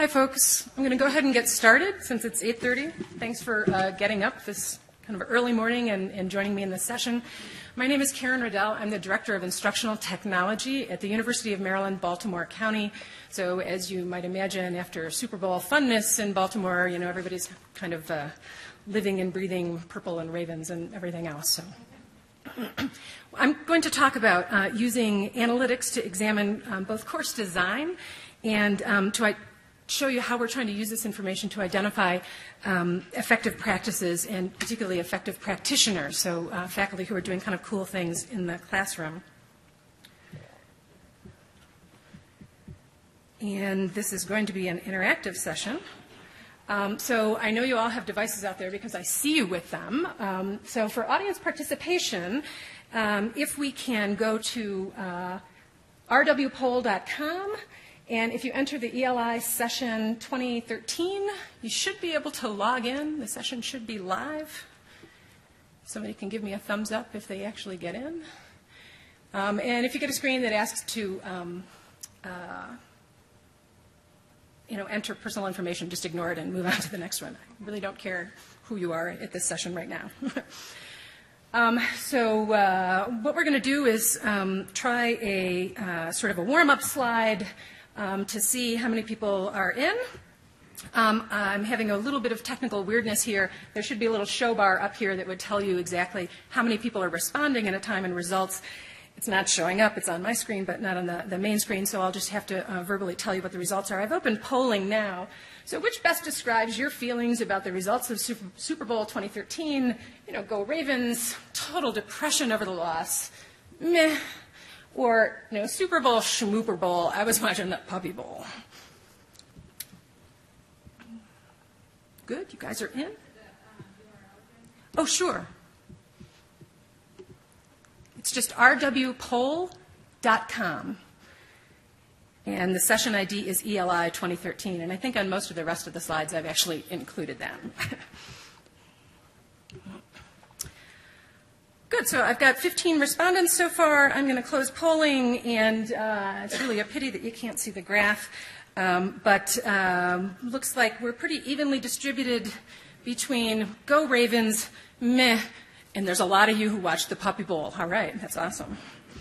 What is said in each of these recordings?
Hi, folks. I'm going to go ahead and get started since it's 8:30. Thanks for getting up this kind of early morning and joining me in this session. My name is Karen Riddell. I'm the Director of Instructional Technology at the University of Maryland, Baltimore County. So as you might imagine, after Super Bowl funness in Baltimore, you know, everybody's kind of living and breathing purple and ravens and everything else. So I'm going to talk about using analytics to examine both course design and to show you how we're trying to use this information to identify effective practices and particularly effective practitioners, so faculty who are doing kind of cool things in the classroom. And this is going to be an interactive session. So I know you all have devices out there because I see you with them. So for audience participation, if we can go to rwpoll.com, and if you enter the ELI session 2013, you should be able to log in. The session should be live. Somebody can give me a thumbs up if they actually get in. And if you get a screen that asks to enter personal information, just ignore it and move on to the next one. I really don't care who you are at this session right now. So what we're going to do is try a sort of a warm-up slide to see how many people are in. I'm having a little bit of technical weirdness here. There should be a little show bar up here that would tell you exactly how many people are responding at a time and results. It's not showing up. It's on my screen, but not on the main screen, so I'll just have to verbally tell you what the results are. I've opened polling now. So which best describes your feelings about the results of Super Bowl 2013? You know, go Ravens, total depression over the loss, meh. Or, you know, Super Bowl, Schmooper Bowl, I was watching that Puppy Bowl. Good, you guys are in? Oh, sure. It's just rwpoll.com. And the session ID is ELI 2013. And I think on most of the rest of the slides I've actually included them. Good, so I've got 15 respondents so far. I'm going to close polling, and it's really a pity that you can't see the graph. But looks like we're pretty evenly distributed between go Ravens, meh, and there's a lot of you who watched the Puppy Bowl. All right, that's awesome.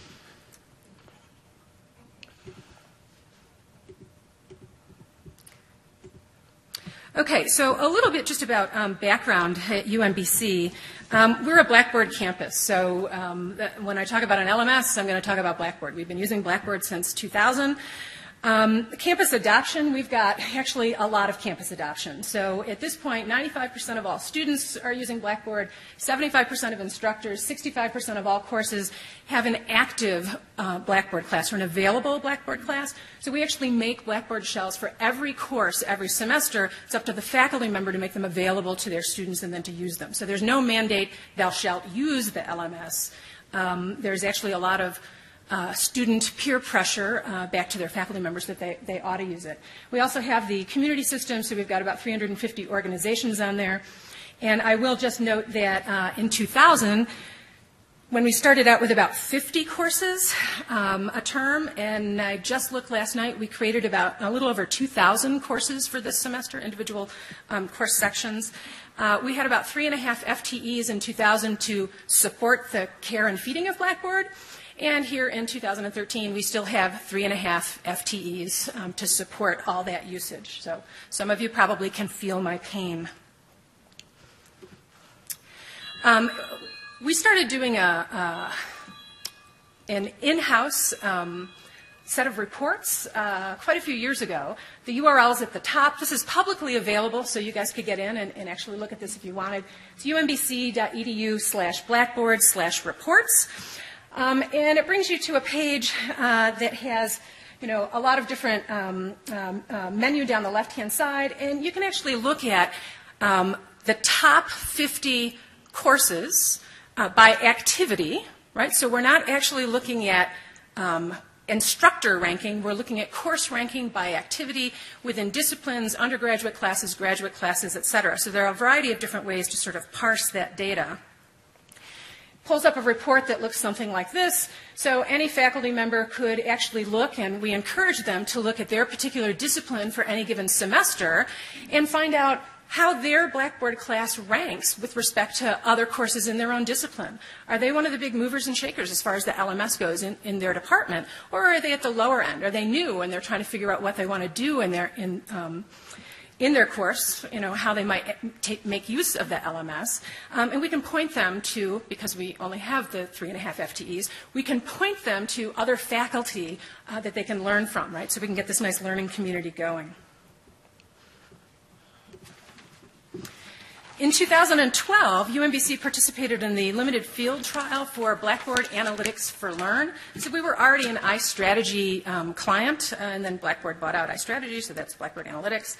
Okay, so a little bit just about background at UMBC. We're a Blackboard campus, so when I talk about an LMS, I'm going to talk about Blackboard. We've been using Blackboard since 2000. Campus adoption, we've got actually a lot of campus adoption. So at this point, 95% of all students are using Blackboard, 75% of instructors, 65% of all courses have an active Blackboard class or an available Blackboard class. So we actually make Blackboard shells for every course, every semester. It's up to the faculty member to make them available to their students and then to use them. So there's no mandate, thou shalt use the LMS. There's actually a lot of student peer pressure back to their faculty members that they ought to use it. We also have the community system, so we've got about 350 organizations on there. And I will just note that in 2000, when we started out with about 50 courses a term, and I just looked last night, we created about a little over 2,000 courses for this semester, individual course sections. We had about 3.5 FTEs in 2000 to support the care and feeding of Blackboard. And here in 2013, we still have 3.5 FTEs to support all that usage. So some of you probably can feel my pain. We started doing an in-house set of reports quite a few years ago. The URL's at the top. This is publicly available, so you guys could get in and actually look at this if you wanted. It's umbc.edu/blackboard/reports. And it brings you to a page that has, you know, a lot of different menu down the left-hand side, and you can actually look at the top 50 courses by activity, right? So we're not actually looking at instructor ranking. We're looking at course ranking by activity within disciplines, undergraduate classes, graduate classes, et cetera. So there are a variety of different ways to sort of parse that data. pulls up a report that looks something like this. So any faculty member could actually look, and we encourage them to look at their particular discipline for any given semester and find out how their Blackboard class ranks with respect to other courses in their own discipline. Are they one of the big movers and shakers as far as the LMS goes in their department? Or are they at the lower end? Are they new and they're trying to figure out what they want to do in their course, how they might make use of the LMS. And we can point them to, because we only have the 3.5 FTEs, we can point them to other faculty that they can learn from, right? So we can get this nice learning community going. In 2012, UMBC participated in the limited field trial for Blackboard Analytics for Learn. So we were already an iStrategy client, and then Blackboard bought out iStrategy, so that's Blackboard Analytics.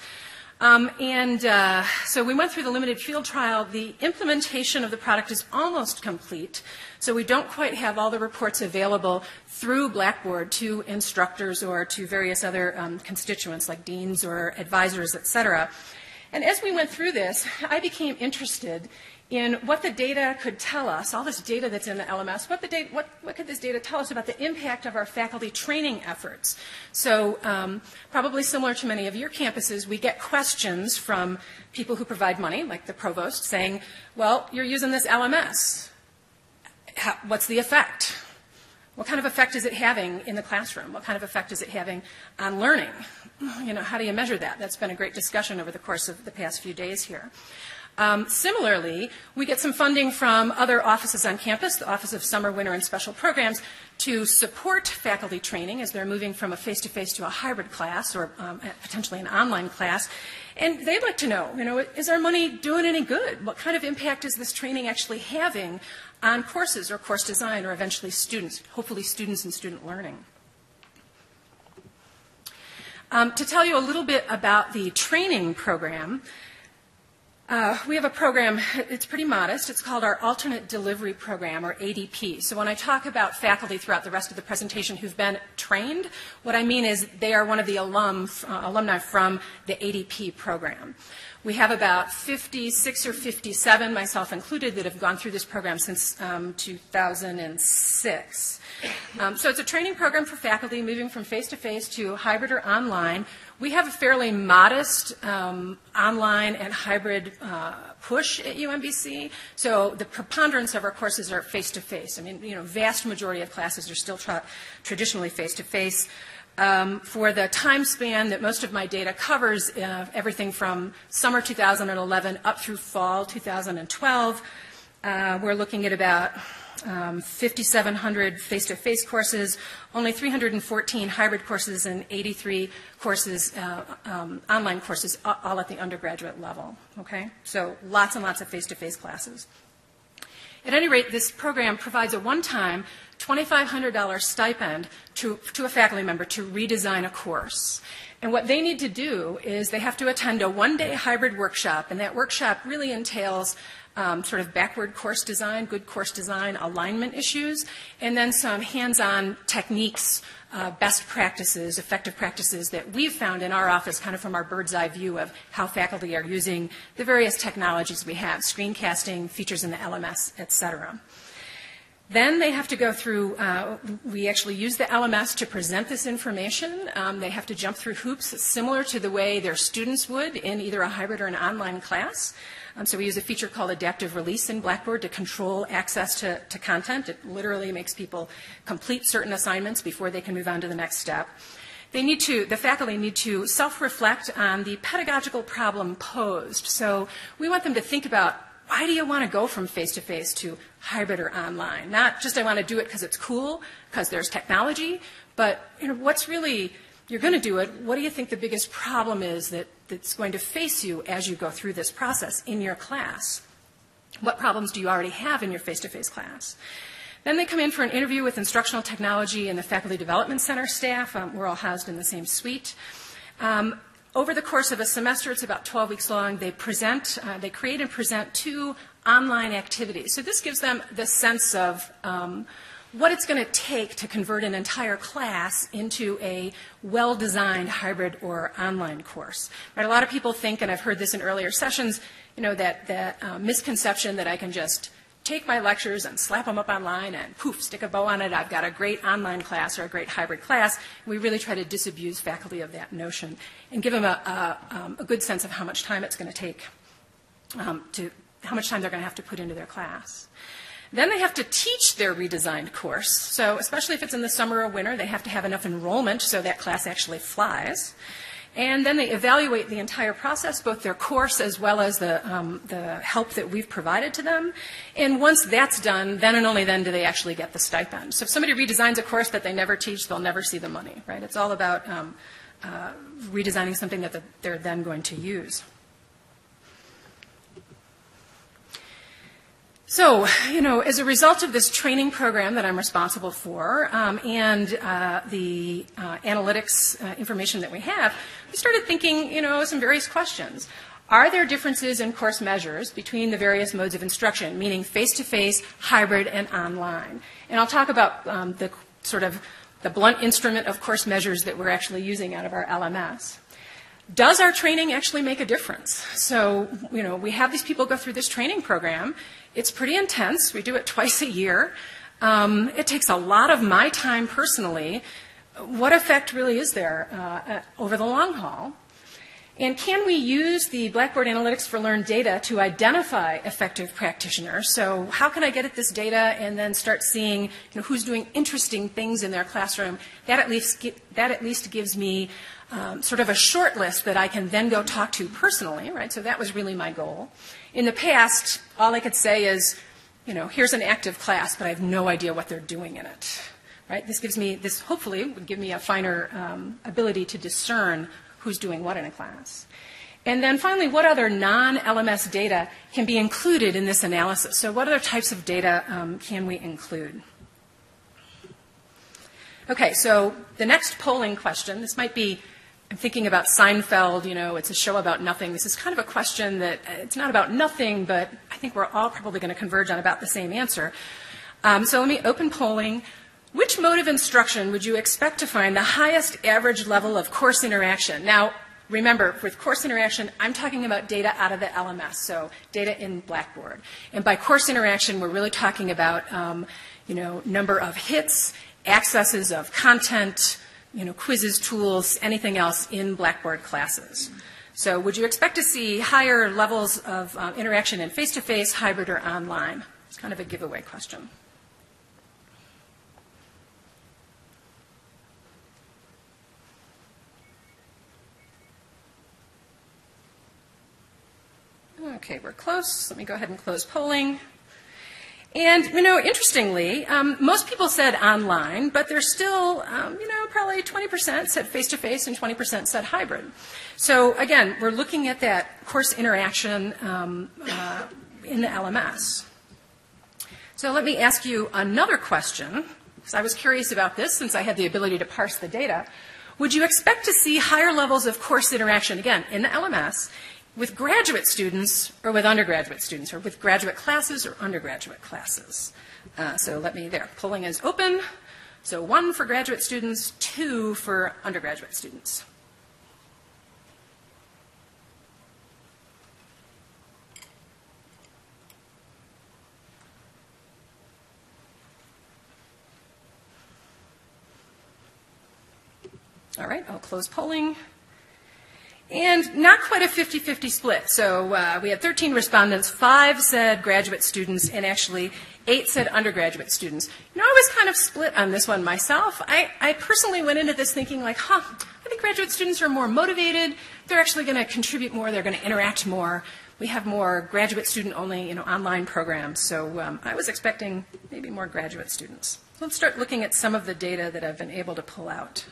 So we went through the limited field trial. The implementation of the product is almost complete, so we don't quite have all the reports available through Blackboard to instructors or to various other constituents like deans or advisors, et cetera. And as we went through this, I became interested in what the data could tell us, all this data that's in the LMS, what could this data tell us about the impact of our faculty training efforts? So probably similar to many of your campuses, we get questions from people who provide money, like the provost, saying, well, you're using this LMS. What's the effect? What kind of effect is it having in the classroom? What kind of effect is it having on learning? How do you measure that? That's been a great discussion over the course of the past few days here. Similarly, we get some funding from other offices on campus, the Office of Summer, Winter, and Special Programs, to support faculty training as they're moving from a face-to-face to a hybrid class or potentially an online class. And they'd like to know, is our money doing any good? What kind of impact is this training actually having on courses or course design or eventually students, hopefully students and student learning? To tell you a little bit about the training program, we have a program, it's pretty modest. It's called our Alternate Delivery Program, or ADP. So when I talk about faculty throughout the rest of the presentation who've been trained, what I mean is they are one of the alumni from the ADP program. We have about 56 or 57, myself included, that have gone through this program since 2006. So it's a training program for faculty moving from face-to-face to hybrid or online. We have a fairly modest online and hybrid push at UMBC. So the preponderance of our courses are face-to-face. I mean, vast majority of classes are still traditionally face-to-face. For the time span that most of my data covers, everything from summer 2011 up through fall 2012, we're looking at about 5,700 face-to-face courses, only 314 hybrid courses, and 83 courses, online courses, all at the undergraduate level. Okay? So lots and lots of face-to-face classes. At any rate, this program provides a one-time $2,500 stipend to a faculty member to redesign a course. And what they need to do is they have to attend a one-day hybrid workshop, and that workshop really entails sort of backward course design, good course design, alignment issues, and then some hands-on techniques, best practices, effective practices that we've found in our office kind of from our bird's eye view of how faculty are using the various technologies we have, screencasting, features in the LMS, et cetera. Then they have to go through, we actually use the LMS to present this information. They have to jump through hoops similar to the way their students would in either a hybrid or an online class. So we use a feature called adaptive release in Blackboard to control access to content. It literally makes people complete certain assignments before they can move on to the next step. The faculty need to self-reflect on the pedagogical problem posed. So we want them to think about, why do you want to go from face-to-face to hybrid or online? Not just I want to do it because it's cool, because there's technology, but what's really, you're going to do it, what do you think the biggest problem is that's going to face you as you go through this process in your class? What problems do you already have in your face-to-face class? Then they come in for an interview with instructional technology and the Faculty Development Center staff. We're all housed in the same suite. Over the course of a semester, it's about 12 weeks long, they create and present 2 online activities. So this gives them the sense of what it's going to take to convert an entire class into a well-designed hybrid or online course. Right, a lot of people think, and I've heard this in earlier sessions, that misconception that I can just take my lectures and slap them up online and poof, stick a bow on it. I've got a great online class or a great hybrid class. We really try to disabuse faculty of that notion and give them a good sense of how much time it's going to take how much time they're going to have to put into their class. Then they have to teach their redesigned course. So especially if it's in the summer or winter, they have to have enough enrollment so that class actually flies. And then they evaluate the entire process, both their course as well as the help that we've provided to them. And once that's done, then and only then do they actually get the stipend. So if somebody redesigns a course that they never teach, they'll never see the money, right? It's all about redesigning something that they're then going to use. So, as a result of this training program that I'm responsible for and the analytics information that we have, we started thinking, some various questions. Are there differences in course measures between the various modes of instruction, meaning face-to-face, hybrid, and online? And I'll talk about the blunt instrument of course measures that we're actually using out of our LMS. Does our training actually make a difference? So, we have these people go through this training program. It's pretty intense. We do it twice a year. It takes a lot of my time personally. What effect really is there over the long haul? And can we use the Blackboard Analytics for Learn data to identify effective practitioners? So how can I get at this data and then start seeing who's doing interesting things in their classroom? That at least gives me sort of a short list that I can then go talk to personally, right? So that was really my goal. In the past, all I could say is, here's an active class, but I have no idea what they're doing in it, right? This hopefully would give me a finer ability to discern who's doing what in a class. And then finally, what other non-LMS data can be included in this analysis? So what other types of data can we include? Okay, so the next polling question, this might be, I'm thinking about Seinfeld, it's a show about nothing. This is kind of a question that it's not about nothing, but I think we're all probably going to converge on about the same answer. So let me open polling. Which mode of instruction would you expect to find the highest average level of course interaction? Now, remember, with course interaction, I'm talking about data out of the LMS, so data in Blackboard. And by course interaction, we're really talking about, number of hits, accesses of content, quizzes, tools, anything else in Blackboard classes. So would you expect to see higher levels of interaction in face-to-face, hybrid, or online? It's kind of a giveaway question. Okay, we're close. Let me go ahead and close polling. And, interestingly, most people said online, but there's still, probably 20% said face-to-face and 20% said hybrid. So, again, we're looking at that course interaction in the LMS. So let me ask you another question, because I was curious about this since I had the ability to parse the data. Would you expect to see higher levels of course interaction, again, in the LMS, with graduate students or with undergraduate students, or with graduate classes or undergraduate classes? Polling is open. So 1 for graduate students, 2 for undergraduate students. All right, I'll close polling. And not quite a 50-50 split. So we had 13 respondents, 5 said graduate students, and actually 8 said undergraduate students. I was kind of split on this one myself. I personally went into this thinking like, I think graduate students are more motivated. They're actually going to contribute more. They're going to interact more. We have more graduate student-only, online programs. So I was expecting maybe more graduate students. So let's start looking at some of the data that I've been able to pull out.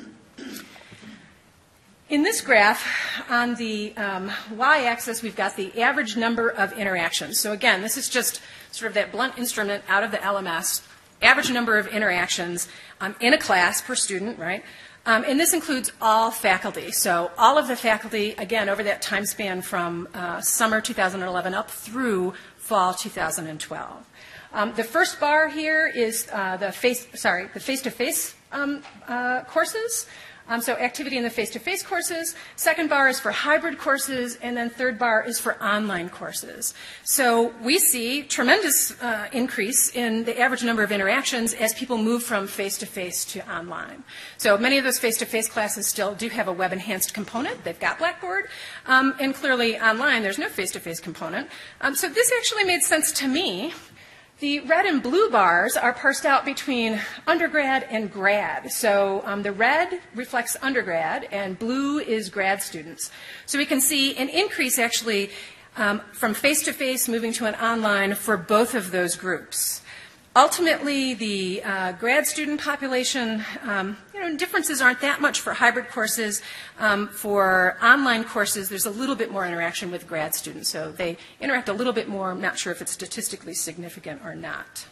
In this graph, on the y-axis, we've got the average number of interactions. So again, this is just sort of that blunt instrument out of the LMS, average number of interactions in a class per student, right? And this includes all faculty. So all of the faculty, again, over that time span from summer 2011 up through fall 2012. The first bar here is the face-to-face courses. So activity in the face-to-face courses. Second bar is for hybrid courses, and then third bar is for online courses. So we see tremendous increase in the average number of interactions as people move from face-to-face to online. So many of those face-to-face classes still do have a web-enhanced component. They've got Blackboard, and clearly online there's no face-to-face component. So this actually made sense to me. The red and blue bars are parsed out between undergrad and grad. So the red reflects undergrad and blue is grad students. So we can see an increase actually from face-to-face moving to an online for both of those groups. Ultimately, the grad student population, differences aren't that much for hybrid courses. For online courses, there's a little bit more interaction with grad students. So they interact a little bit more. I'm not sure if it's statistically significant or not.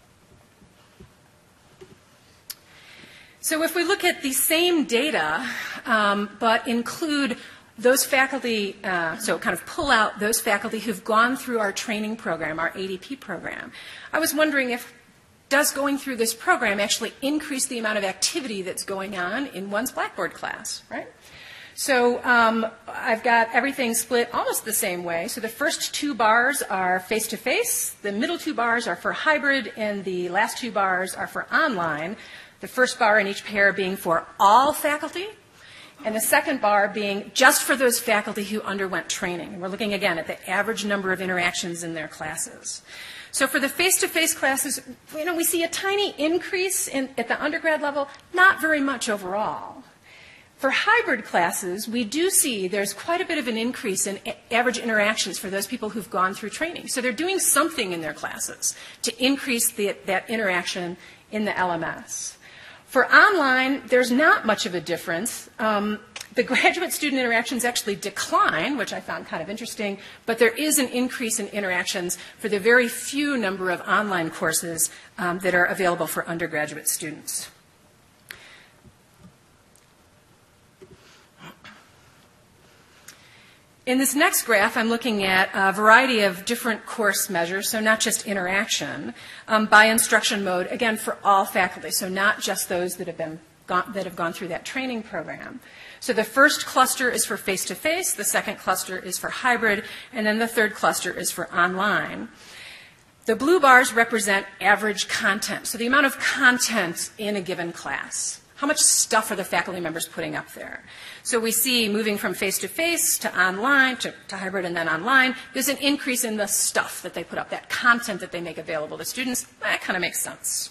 So if we look at the same data, but include those faculty, so kind of pull out those faculty who've gone through our training program, our ADP program, I was wondering if does going through this program actually increase the amount of activity that's going on in one's Blackboard class, right? So I've got everything split almost the same way. So the first two bars are face-to-face, the middle two bars are for hybrid, and the last two bars are for online. The first bar in each pair being for all faculty, and the second bar being just for those faculty who underwent training. And we're looking again at the average number of interactions in their classes. So for the face-to-face classes, we see a tiny increase at the undergrad level, not very much overall. For hybrid classes, we do see there's quite a bit of an increase in average interactions for those people who've gone through training. So they're doing something in their classes to increase that interaction in the LMS. For online, there's not much of a difference. The graduate student interactions actually decline, which I found kind of interesting, but there is an increase in interactions for the very few number of online courses that are available for undergraduate students. In this next graph, I'm looking at a variety of different course measures, so not just interaction, by instruction mode, again, for all faculty, so not just those that have gone through that training program. So the first cluster is for face-to-face, the second cluster is for hybrid, and then the third cluster is for online. The blue bars represent average content, so the amount of content in a given class. How much stuff are the faculty members putting up there? So we see moving from face-to-face to online to hybrid and then online, there's an increase in the stuff that they put up, that content that they make available to students. That kind of makes sense.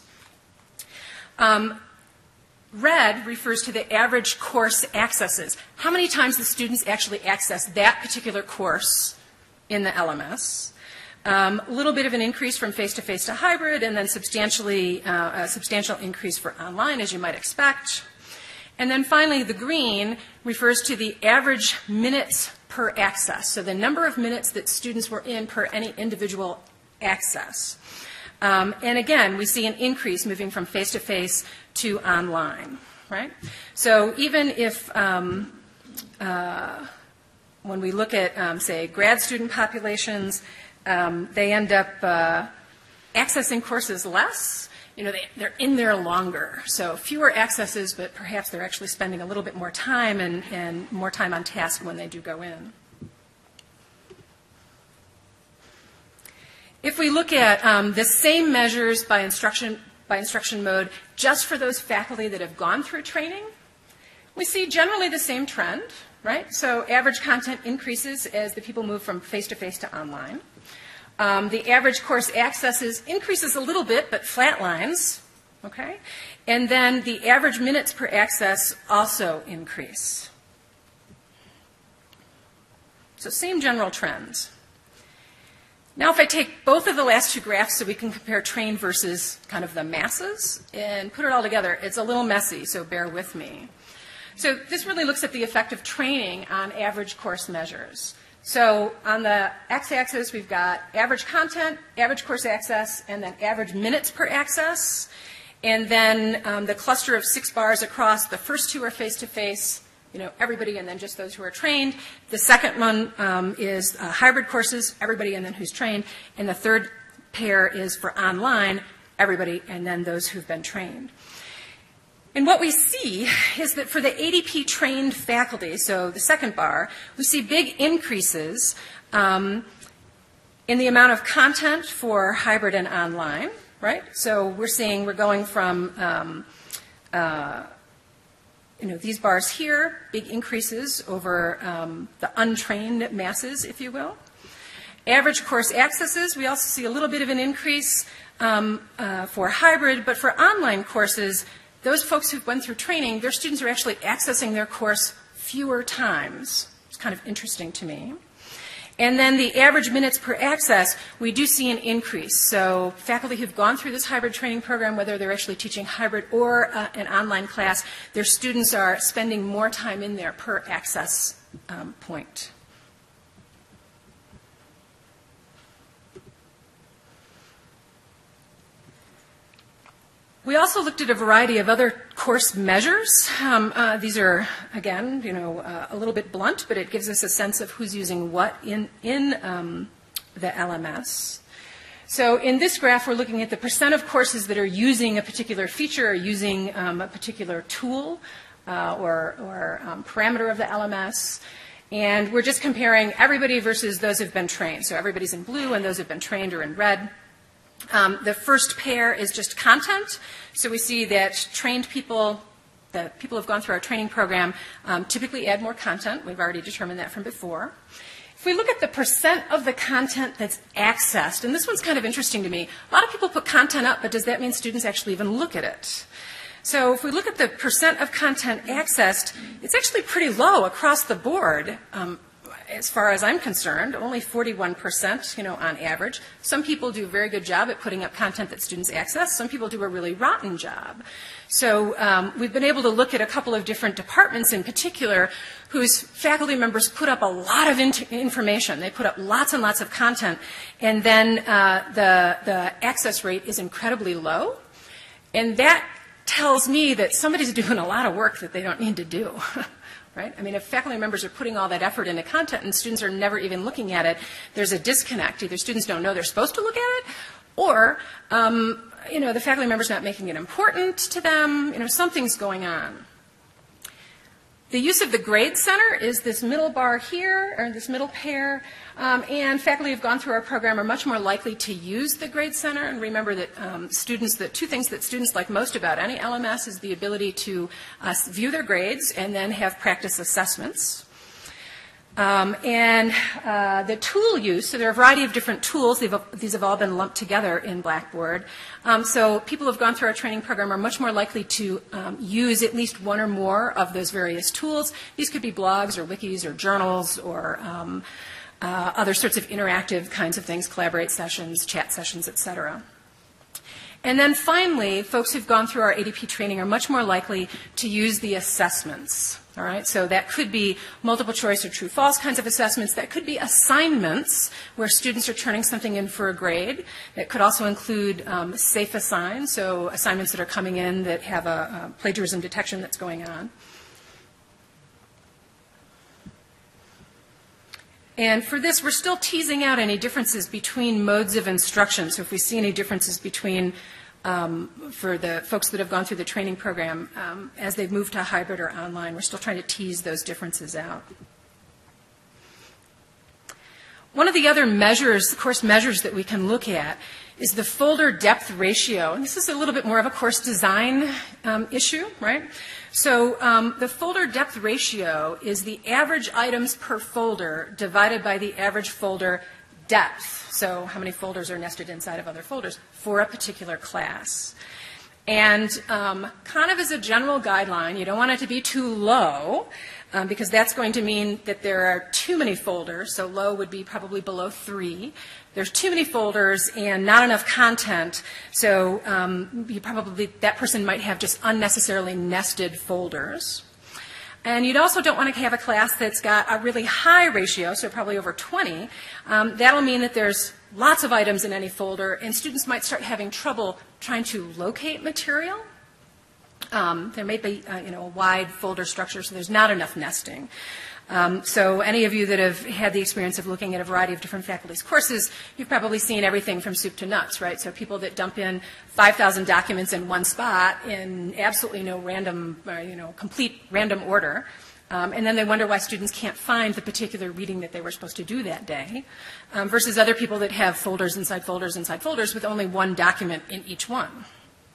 Red refers to the average course accesses. How many times the students actually access that particular course in the LMS. A little bit of an increase from face-to-face to hybrid, and then a substantial increase for online, as you might expect. And then finally, the green refers to the average minutes per access, so the number of minutes that students were in per any individual access. And again, we see an increase moving from face-to-face to online, right? So even if when we look at, say, grad student populations, they end up accessing courses less. They're in there longer. So fewer accesses, but perhaps they're actually spending a little bit more time and more time on task when they do go in. If we look at the same measures by instruction mode just for those faculty that have gone through training, we see generally the same trend, right? So average content increases as the people move from face-to-face to online. The average course accesses increases a little bit, but flatlines, okay? And then the average minutes per access also increase. So same general trends. Now if I take both of the last two graphs so we can compare trained versus kind of the masses and put it all together, it's a little messy, so bear with me. So this really looks at the effect of training on average course measures. So on the x-axis, we've got average content, average course access, and then average minutes per access. And then the cluster of 6 bars across, the first two are face-to-face, everybody, and then just those who are trained. The second one is hybrid courses, everybody, and then who's trained. And the third pair is for online, everybody, and then those who've been trained. And what we see is that for the ADP trained faculty, so the second bar, we see big increases in the amount of content for hybrid and online, right? So we're going from these bars here, big increases over the untrained masses, if you will. Average course accesses, we also see a little bit of an increase for hybrid, but for online courses, those folks who've went through training, their students are actually accessing their course fewer times. It's kind of interesting to me. And then the average minutes per access, we do see an increase. So faculty who've gone through this hybrid training program, whether they're actually teaching hybrid or an online class, their students are spending more time in there per access point. We also looked at a variety of other course measures. These are, again, a little bit blunt, but it gives us a sense of who's using what in the LMS. So in this graph, we're looking at the percent of courses that are using a particular feature or using a particular tool or parameter of the LMS. And we're just comparing everybody versus those who've been trained. So everybody's in blue and those who've been trained are in red. The first pair is just content. So we see that trained people, the people who have gone through our training program, typically add more content. We've already determined that from before. If we look at the percent of the content that's accessed, and this one's kind of interesting to me. A lot of people put content up, but does that mean students actually even look at it? So if we look at the percent of content accessed, it's actually pretty low across the board. As far as I'm concerned, only 41%, on average. Some people do a very good job at putting up content that students access. Some people do a really rotten job. So we've been able to look at a couple of different departments in particular whose faculty members put up a lot of information. They put up lots and lots of content, and then the access rate is incredibly low. And that tells me that somebody's doing a lot of work that they don't need to do. Right? I mean, if faculty members are putting all that effort into content and students are never even looking at it, there's a disconnect. Either students don't know they're supposed to look at it, or the faculty member's not making it important to them. Something's going on. The use of the grade center is this middle bar here, or this middle pair, and faculty who've gone through our program are much more likely to use the grade center. And remember that the two things that students like most about any LMS is the ability to view their grades and then have practice assessments. The tool use, so there are a variety of different tools. These have all been lumped together in Blackboard. So people who have gone through our training program are much more likely to use at least one or more of those various tools. These could be blogs or wikis or journals or other sorts of interactive kinds of things, collaborate sessions, chat sessions, et cetera. And then finally, folks who've gone through our ADP training are much more likely to use the assessments. All right, so that could be multiple choice or true-false kinds of assessments. That could be assignments where students are turning something in for a grade. That could also include safe assign, so assignments that are coming in that have a plagiarism detection that's going on. And for this, we're still teasing out any differences between modes of instruction. So if we see any differences between for the folks that have gone through the training program, as they've moved to hybrid or online, we're still trying to tease those differences out. One of the other measures, course measures that we can look at is the folder depth ratio. And this is a little bit more of a course design issue, right? So the folder depth ratio is the average items per folder divided by the average folder depth. So how many folders are nested inside of other folders for a particular class. And kind of as a general guideline, you don't want it to be too low because that's going to mean that there are too many folders. So low would be probably below 3. There's too many folders and not enough content. So that person might have just unnecessarily nested folders. And you also don't want to have a class that's got a really high ratio, so probably over 20. That'll mean that there's lots of items in any folder, and students might start having trouble trying to locate material. There may be, a wide folder structure, so there's not enough nesting. So any of you that have had the experience of looking at a variety of different faculty's courses, you've probably seen everything from soup to nuts, right? So people that dump in 5,000 documents in one spot in absolutely no random, complete random order. And then they wonder why students can't find the particular reading that they were supposed to do that day, versus other people that have folders inside folders inside folders with only one document in each one.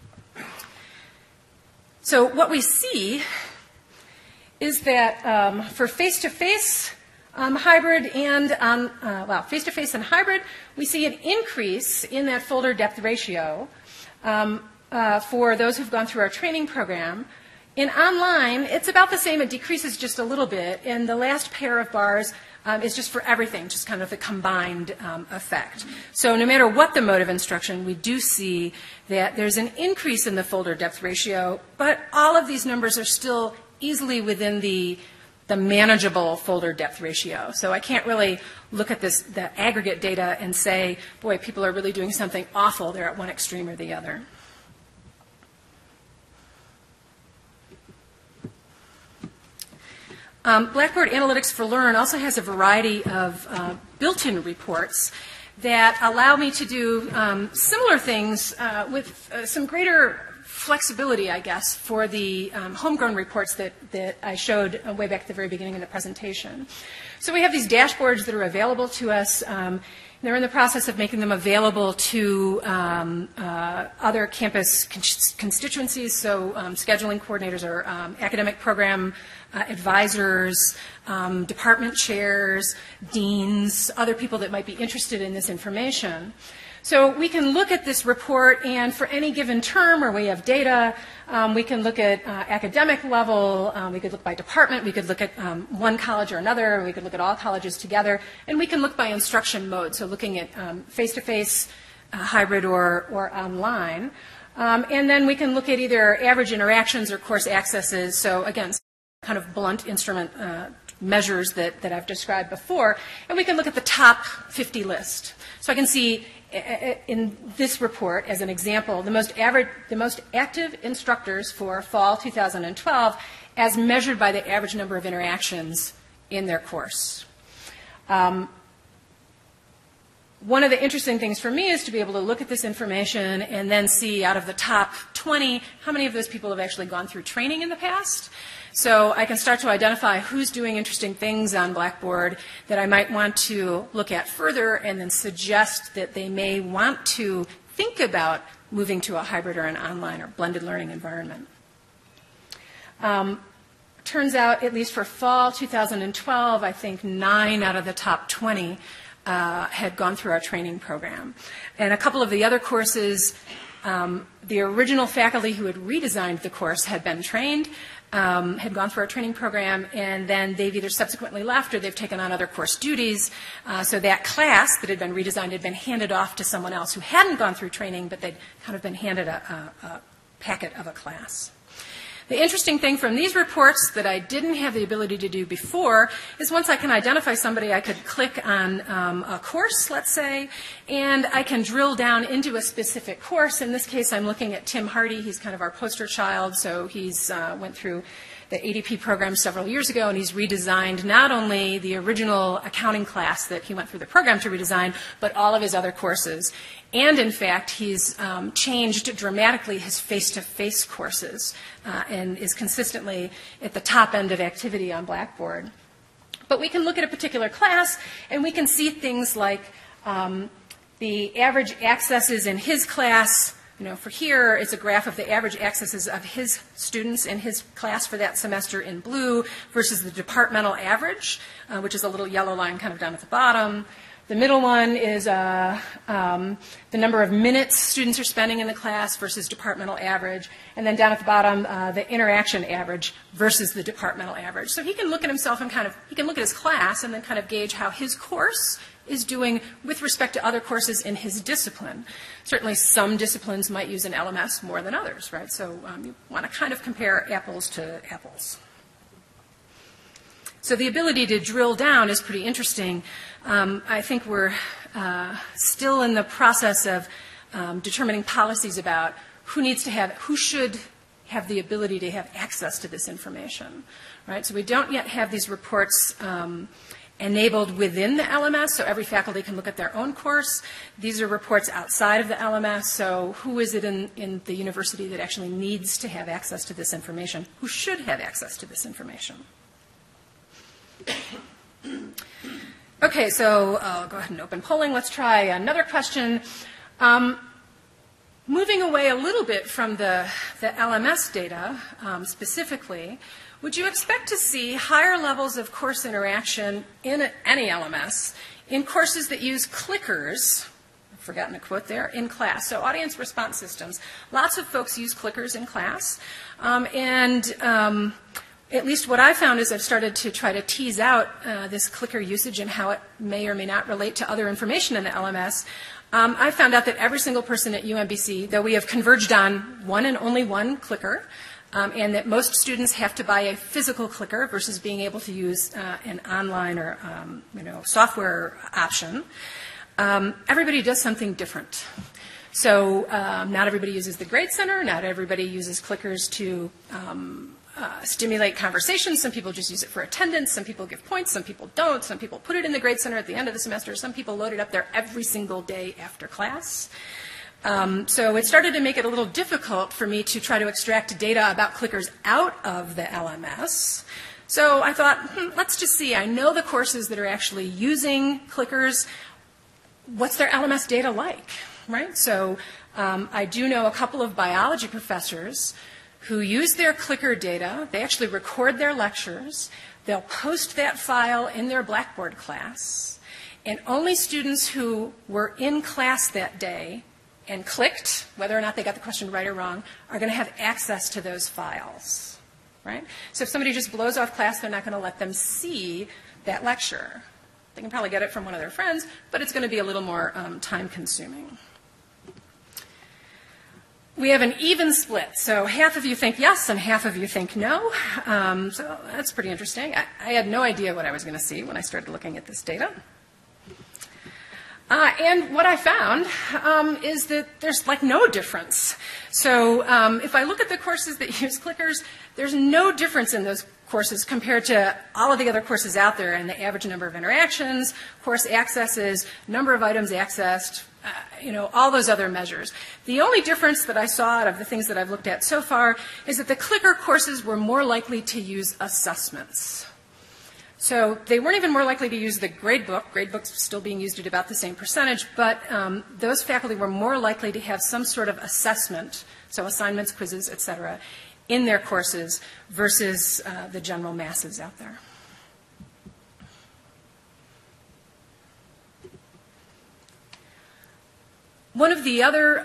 So what we see is that for face-to-face hybrid and face-to-face and hybrid, we see an increase in that folder depth ratio for those who've gone through our training program. In online, it's about the same. It decreases just a little bit. And the last pair of bars is just for everything, just kind of the combined effect. So no matter what the mode of instruction, we do see that there's an increase in the folder depth ratio, but all of these numbers are still easily within the manageable folder depth ratio. So I can't really look at the aggregate data and say, boy, people are really doing something awful. They're at one extreme or the other. Blackboard Analytics for Learn also has a variety of built-in reports that allow me to do similar things with some greater flexibility, I guess, for the homegrown reports that I showed way back at the very beginning of the presentation. So we have these dashboards that are available to us. They're in the process of making them available to other campus constituencies, so scheduling coordinators or academic program advisors, department chairs, deans, other people that might be interested in this information. So we can look at this report, and for any given term where we have data, we can look at academic level, we could look by department, we could look at one college or another, we could look at all colleges together, and we can look by instruction mode, so looking at face-to-face, hybrid, or online. And then we can look at either average interactions or course accesses, so again, kind of blunt instrument measures that I've described before, and we can look at the top 50 list. So I can see in this report, as an example, the most active instructors for fall 2012 as measured by the average number of interactions in their course. One of the interesting things for me is to be able to look at this information and then see out of the top 20, how many of those people have actually gone through training in the past. So I can start to identify who's doing interesting things on Blackboard that I might want to look at further and then suggest that they may want to think about moving to a hybrid or an online or blended learning environment. Turns out, at least for fall 2012, I think 9 out of the top 20 had gone through our training program. And a couple of the other courses, the original faculty who had redesigned the course had been trained, had gone through our training program, and then they've either subsequently left or they've taken on other course duties. So that class that had been redesigned had been handed off to someone else who hadn't gone through training, but they'd kind of been handed a packet of a class. The interesting thing from these reports that I didn't have the ability to do before is once I can identify somebody, I could click on a course, let's say, and I can drill down into a specific course. In this case, I'm looking at Tim Hardy. He's kind of our poster child, so he's went through the ADP program several years ago, and he's redesigned not only the original accounting class that he went through the program to redesign, but all of his other courses. And in fact, he's changed dramatically his face-to-face courses and is consistently at the top end of activity on Blackboard. But we can look at a particular class, and we can see things like the average accesses in his class. For here, it's a graph of the average accesses of his students in his class for that semester in blue versus the departmental average, which is a little yellow line kind of down at the bottom. The middle one is the number of minutes students are spending in the class versus departmental average. And then down at the bottom, the interaction average versus the departmental average. So he can look at himself and he can look at his class and then kind of gauge how his course is doing with respect to other courses in his discipline. Certainly some disciplines might use an LMS more than others, right? So you want to kind of compare apples to apples. So the ability to drill down is pretty interesting. I think we're still in the process of determining policies about who should have the ability to have access to this information, right? So we don't yet have these reports enabled within the LMS, so every faculty can look at their own course. These are reports outside of the LMS, so who is it in the university that actually needs to have access to this information? Who should have access to this information? Okay, so I'll go ahead and open polling. Let's try another question. Moving away a little bit from the LMS data specifically, would you expect to see higher levels of course interaction in any LMS in courses that use clickers? I've forgotten a quote there, in class. So audience response systems. Lots of folks use clickers in class. At least what I found is I've started to try to tease out this clicker usage and how it may or may not relate to other information in the LMS. I found out that every single person at UMBC, though we have converged on one and only one clicker, and that most students have to buy a physical clicker versus being able to use an online or software option, everybody does something different. So not everybody uses the Grade Center, not everybody uses clickers to stimulate conversation. Some people just use it for attendance. Some people give points. Some people don't. Some people put it in the Grade Center at the end of the semester. Some people load it up there every single day after class. So it started to make it a little difficult for me to try to extract data about clickers out of the LMS. So I thought, let's just see. I know the courses that are actually using clickers. What's their LMS data like, right? So I do know a couple of biology professors who use their clicker data. They actually record their lectures. They'll post that file in their Blackboard class. And only students who were in class that day and clicked, whether or not they got the question right or wrong, are going to have access to those files, right? So if somebody just blows off class, they're not going to let them see that lecture. They can probably get it from one of their friends, but it's going to be a little more time-consuming. We have an even split, so half of you think yes and half of you think no. So that's pretty interesting. I had no idea what I was going to see when I started looking at this data. And what I found is that there's like no difference. So if I look at the courses that use clickers, there's no difference in those courses compared to all of the other courses out there and the average number of interactions, course accesses, number of items accessed, all those other measures. The only difference that I saw out of the things that I've looked at so far is that the clicker courses were more likely to use assessments. So they weren't even more likely to use the gradebook. Gradebook's still being used at about the same percentage, but those faculty were more likely to have some sort of assessment, so assignments, quizzes, et cetera, in their courses versus the general masses out there. One of the other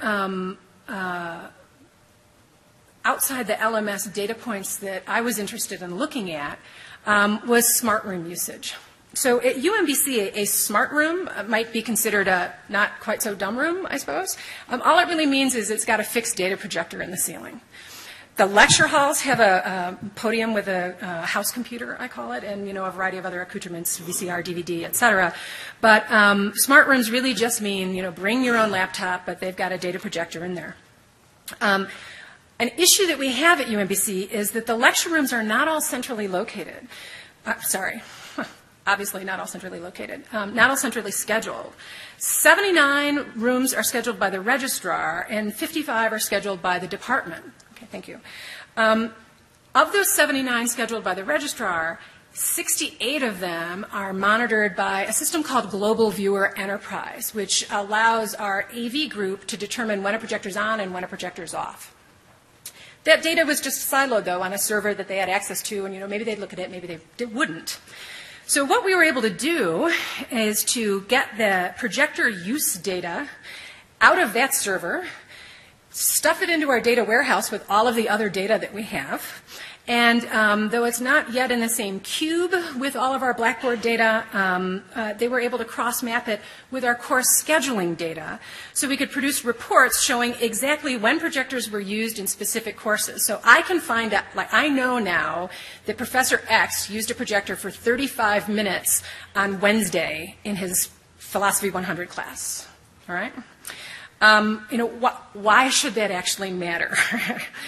outside the LMS data points that I was interested in looking at was smart room usage. So at UMBC, a smart room might be considered a not quite so dumb room, I suppose. All it really means is it's got a fixed data projector in the ceiling. The lecture halls have a podium with a house computer, I call it, and a variety of other accoutrements, VCR, DVD, et cetera. But smart rooms really just mean, bring your own laptop, but they've got a data projector in there. An issue that we have at UMBC is that the lecture rooms are not all centrally located. Obviously not all centrally located, not all centrally scheduled. 79 rooms are scheduled by the registrar, and 55 are scheduled by the department. Okay, thank you. Of those 79 scheduled by the registrar, 68 of them are monitored by a system called Global Viewer Enterprise, which allows our AV group to determine when a projector's on and when a projector's off. That data was just siloed, though, on a server that they had access to, and maybe they'd look at it, maybe they wouldn't. So what we were able to do is to get the projector use data out of that server, stuff it into our data warehouse with all of the other data that we have. And though it's not yet in the same cube with all of our Blackboard data, they were able to cross-map it with our course scheduling data. So we could produce reports showing exactly when projectors were used in specific courses. So I can find out, I know now that Professor X used a projector for 35 minutes on Wednesday in his Philosophy 100 class. All right? Why should that actually matter?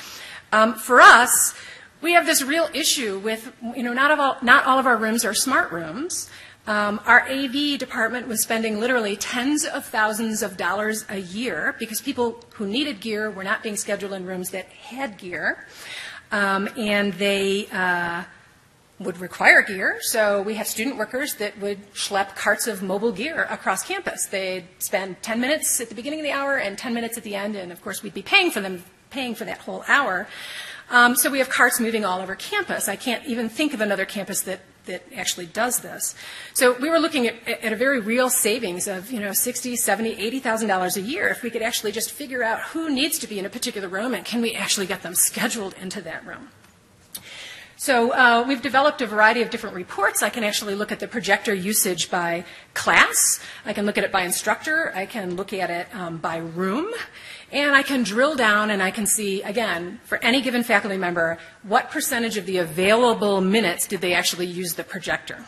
For us, we have this real issue with, not all of our rooms are smart rooms. Our AV department was spending literally tens of thousands of dollars a year because people who needed gear were not being scheduled in rooms that had gear. And they would require gear, so we have student workers that would schlep carts of mobile gear across campus. They'd spend 10 minutes at the beginning of the hour and 10 minutes at the end, and of course we'd be paying for that whole hour. So we have carts moving all over campus. I can't even think of another campus that actually does this. So we were looking at a very real savings of, $60,000, $70,000, $80,000 a year if we could actually just figure out who needs to be in a particular room and can we actually get them scheduled into that room. So we've developed a variety of different reports. I can actually look at the projector usage by class. I can look at it by instructor. I can look at it by room. And I can drill down and I can see, again, for any given faculty member, what percentage of the available minutes did they actually use the projector.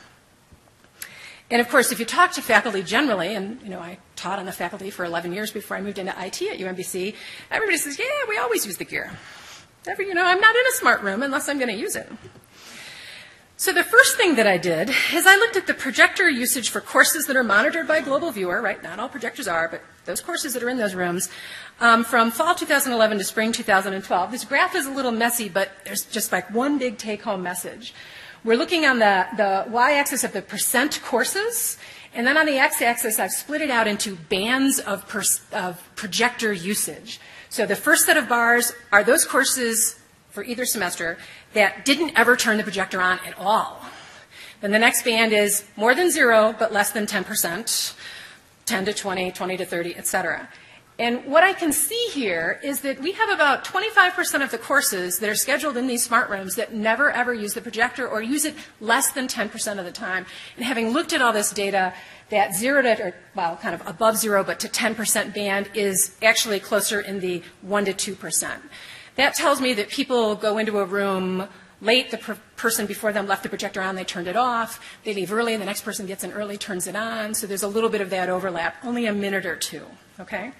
And of course, if you talk to faculty generally, and I taught on the faculty for 11 years before I moved into IT at UMBC, everybody says, yeah, we always use the gear. I'm not in a smart room unless I'm going to use it. So the first thing that I did is I looked at the projector usage for courses that are monitored by Global Viewer, right? Not all projectors are, but those courses that are in those rooms, from fall 2011 to spring 2012. This graph is a little messy, but there's just like one big take-home message. We're looking on the y-axis of the percent courses, and then on the x-axis I've split it out into bands of projector usage. So the first set of bars are those courses for either semester that didn't ever turn the projector on at all. Then the next band is more than 0, but less than 10%, 10 to 20, 20 to 30, et cetera. And what I can see here is that we have about 25% of the courses that are scheduled in these smart rooms that never ever use the projector or use it less than 10% of the time. And having looked at all this data, that 0 to, kind of above 0 but to 10% band is actually closer in the 1 to 2%. That tells me that people go into a room late, the person before them left the projector on, they turned it off, they leave early, and the next person gets in early, turns it on, so there's a little bit of that overlap, only a minute or two, okay?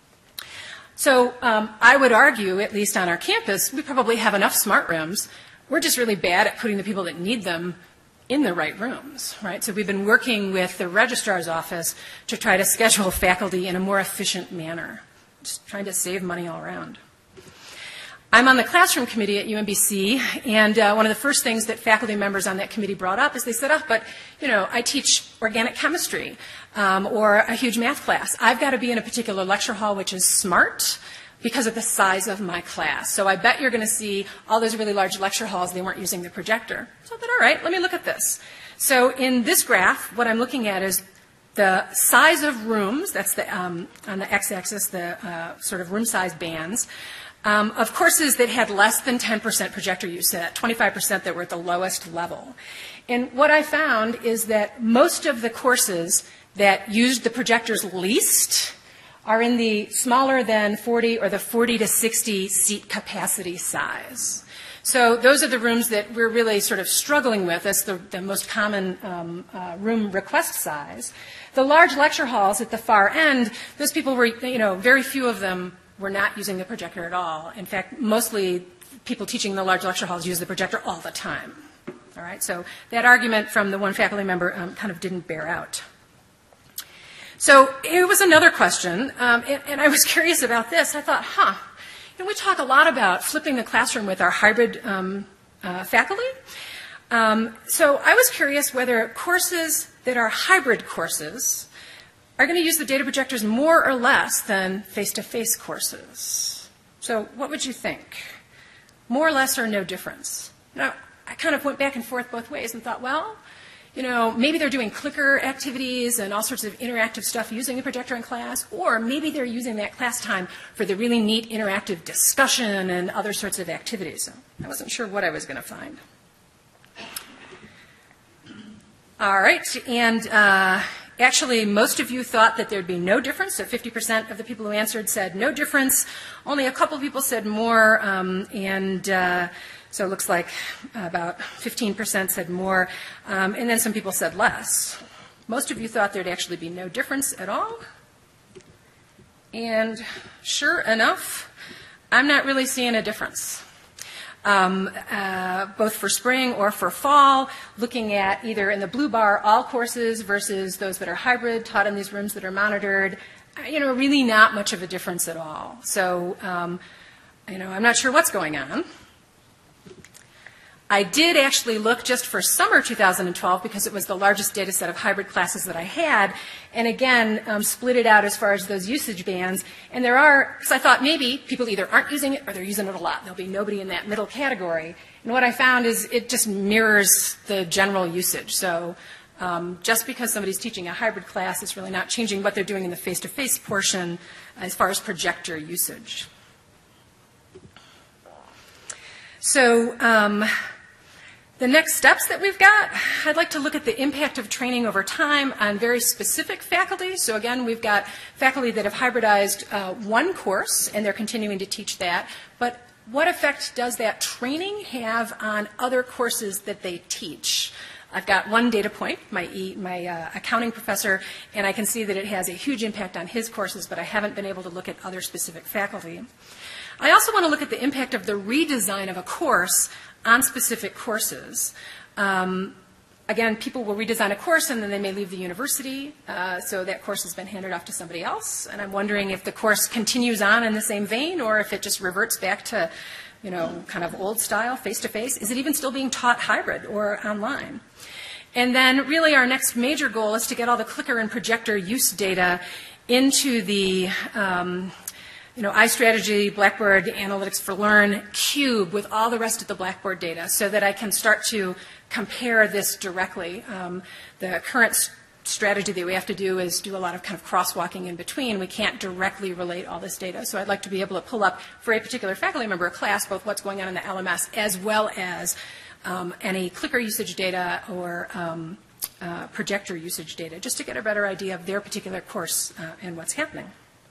So I would argue, at least on our campus, we probably have enough smart rooms. We're just really bad at putting the people that need them in the right rooms, right? So we've been working with the registrar's office to try to schedule faculty in a more efficient manner, just trying to save money all around. I'm on the classroom committee at UMBC, and one of the first things that faculty members on that committee brought up is they said, but, I teach organic chemistry or a huge math class. I've got to be in a particular lecture hall which is smart because of the size of my class. So I bet you're going to see all those really large lecture halls, they weren't using the projector. So I thought, all right, let me look at this. So in this graph, what I'm looking at is the size of rooms, that's on the x-axis, the sort of room size bands, of courses that had less than 10% projector use, that 25% that were at the lowest level. And what I found is that most of the courses that used the projectors least are in the smaller than 40 or the 40 to 60 seat capacity size. So those are the rooms that we're really sort of struggling with. That's the most common room request size. The large lecture halls at the far end, those people were, very few of them were not using the projector at all. In fact, mostly people teaching in the large lecture halls use the projector all the time. All right, so that argument from the one faculty member kind of didn't bear out. So it was another question, and I was curious about this. I thought, we talk a lot about flipping the classroom with our hybrid faculty. So I was curious whether courses that are hybrid courses are going to use the data projectors more or less than face-to-face courses. So what would you think? More or less or no difference? Now, I kind of went back and forth both ways and thought, well, maybe they're doing clicker activities and all sorts of interactive stuff using the projector in class, or maybe they're using that class time for the really neat interactive discussion and other sorts of activities. So I wasn't sure what I was going to find. All right, and actually, most of you thought that there'd be no difference. So 50% of the people who answered said no difference. Only a couple people said more, so it looks like about 15% said more, and then some people said less. Most of you thought there'd actually be no difference at all. And sure enough, I'm not really seeing a difference. both for spring or for fall, looking at either in the blue bar all courses versus those that are hybrid, taught in these rooms that are monitored. Really not much of a difference at all. So, I'm not sure what's going on. I did actually look just for summer 2012 because it was the largest data set of hybrid classes that I had, and again, split it out as far as those usage bands. And there are, because I thought maybe people either aren't using it or they're using it a lot. There'll be nobody in that middle category. And what I found is it just mirrors the general usage. So just because somebody's teaching a hybrid class, it's really not changing what they're doing in the face-to-face portion as far as projector usage. So the next steps that we've got, I'd like to look at the impact of training over time on very specific faculty. So again, we've got faculty that have hybridized one course, and they're continuing to teach that. But what effect does that training have on other courses that they teach? I've got one data point, my accounting professor, and I can see that it has a huge impact on his courses, but I haven't been able to look at other specific faculty. I also want to look at the impact of the redesign of a course on specific courses. Again, people will redesign a course and then they may leave the university, so that course has been handed off to somebody else, and I'm wondering if the course continues on in the same vein or if it just reverts back to, kind of old style, face-to-face. Is it even still being taught hybrid or online? And then really our next major goal is to get all the clicker and projector use data into the iStrategy, Blackboard Analytics for Learn cube with all the rest of the Blackboard data so that I can start to compare this directly. The current strategy that we have to do is do a lot of kind of crosswalking in between. We can't directly relate all this data. So I'd like to be able to pull up for a particular faculty member or class both what's going on in the LMS as well as any clicker usage data or projector usage data, just to get a better idea of their particular course and what's happening.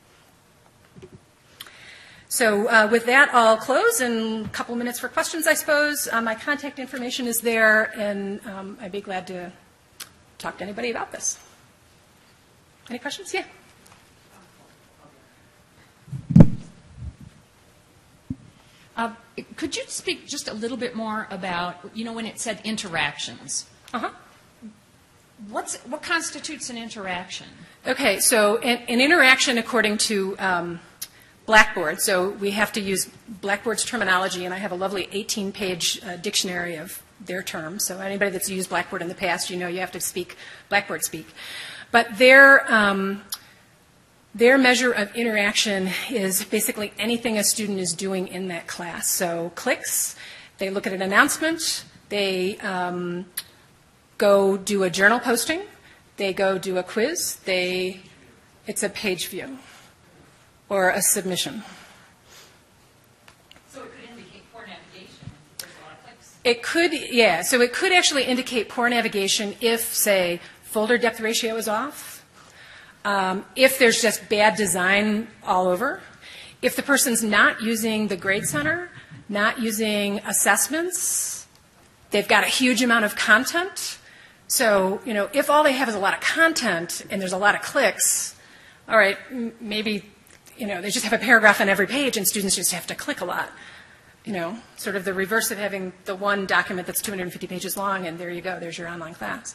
So with that, I'll close, and a couple minutes for questions, I suppose. My contact information is there, and I'd be glad to talk to anybody about this. Any questions? Yeah. Could you speak just a little bit more about, when it said interactions? Uh-huh. What constitutes an interaction? Okay, so an interaction according to Blackboard, so we have to use Blackboard's terminology, and I have a lovely 18-page dictionary of their terms. So anybody that's used Blackboard in the past, you have to speak Blackboard speak. But their measure of interaction is basically anything a student is doing in that class. So clicks, they look at an announcement, they go do a journal posting, they go do a quiz, it's a page view or a submission. So it could indicate poor navigation. There's a lot of clicks. It could, yeah. So it could actually indicate poor navigation if, say, folder depth ratio is off, if there's just bad design all over, if the person's not using the Grade Center, not using assessments, they've got a huge amount of content. So, if all they have is a lot of content and there's a lot of clicks, all right, maybe they just have a paragraph on every page and students just have to click a lot. Sort of the reverse of having the one document that's 250 pages long and there you go, there's your online class.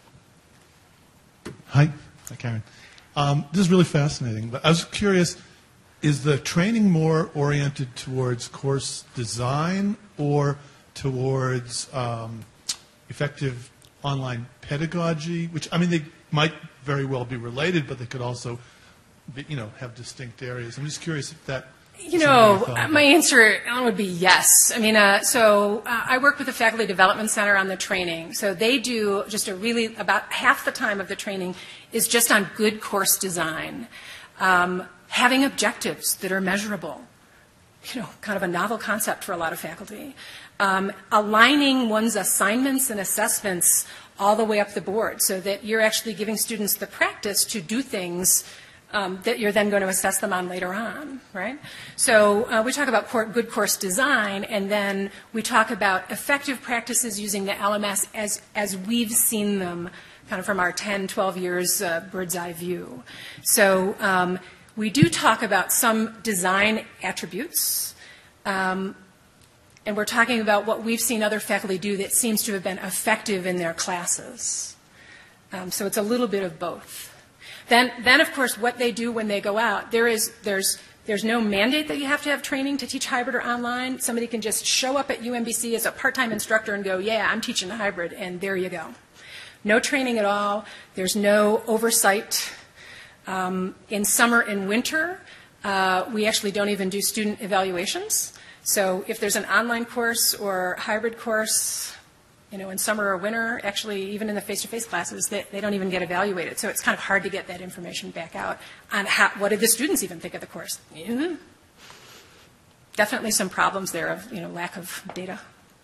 Hi, Karen. This is really fascinating, but I was curious, is the training more oriented towards course design or towards effective online pedagogy, which, they might very well be related, but they could also have distinct areas. I'm just curious if that. My answer would be yes. I work with the Faculty Development Center on the training. So they do just about half the time of the training is just on good course design. Having objectives that are measurable, kind of a novel concept for a lot of faculty. Aligning one's assignments and assessments all the way up the board so that you're actually giving students the practice to do things that you're then going to assess them on later on, right? So we talk about good course design, and then we talk about effective practices using the LMS as we've seen them kind of from our 10, 12 years bird's eye view. So we do talk about some design attributes. and we're talking about what we've seen other faculty do that seems to have been effective in their classes. So it's a little bit of both. Then of course, what they do when they go out, there's no mandate that you have to have training to teach hybrid or online. Somebody can just show up at UMBC as a part-time instructor and go, yeah, I'm teaching a hybrid, and there you go. No training at all. There's no oversight. In summer and winter, we actually don't even do student evaluations. So if there's an online course or hybrid course, in summer or winter, actually even in the face-to-face classes, they don't even get evaluated. So it's kind of hard to get that information back out on what did the students even think of the course. Definitely some problems there of lack of data.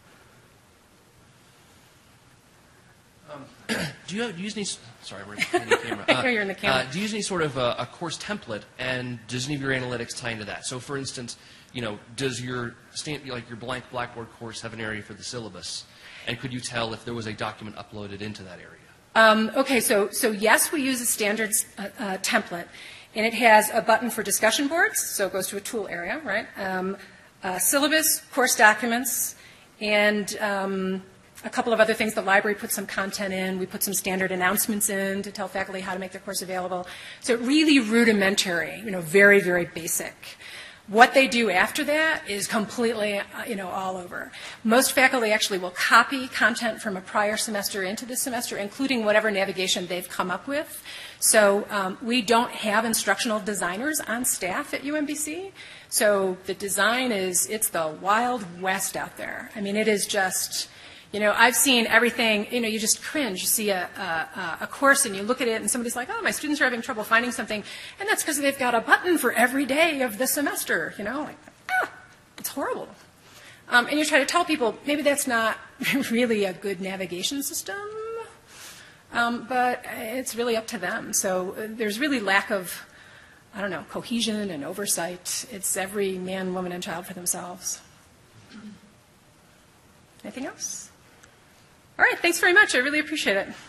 Do you use any? Sorry, we're in the camera. You're in the camera. Do you use any sort of a course template, and does any of your analytics tie into that? So, for instance, does your your blank Blackboard course have an area for the syllabus, and could you tell if there was a document uploaded into that area? Okay, so yes, we use a standards template, and it has a button for discussion boards, so it goes to a tool area, right? Syllabus, course documents, and a couple of other things. The library puts some content in. We put some standard announcements in to tell faculty how to make their course available. So really rudimentary, very, very basic. What they do after that is completely, all over. Most faculty actually will copy content from a prior semester into this semester, including whatever navigation they've come up with. So we don't have instructional designers on staff at UMBC. So the design it's the Wild West out there. I mean, it is just... I've seen everything, you just cringe. You see a course and you look at it and somebody's like, oh, my students are having trouble finding something. And that's because they've got a button for every day of the semester, it's horrible. And you try to tell people, maybe that's not really a good navigation system, but it's really up to them. So there's really lack of, cohesion and oversight. It's every man, woman, and child for themselves. Anything else? All right, thanks very much. I really appreciate it.